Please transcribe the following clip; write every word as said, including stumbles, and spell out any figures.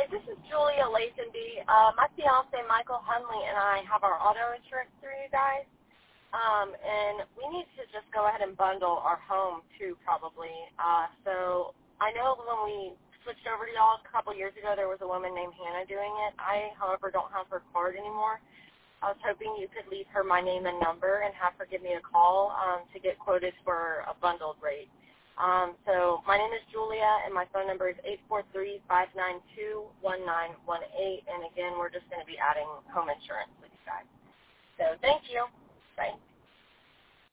Hi, this is Julia Lazenby. Uh, my fiance Michael Hunley and I have our auto insurance through you guys, um, and we need to just go ahead and bundle our home too, probably. Uh, so I know when we switched over to y'all a couple years ago, there was a woman named Hannah doing it. I, however, don't have her card anymore. I was hoping you could leave her my name and number and have her give me a call um, to get quoted for a bundled rate. Um, so my name is Julia, and my phone number is eight four three, five nine two, one nine one eight. And, again, we're just going to be adding home insurance with you guys. So thank you. Bye.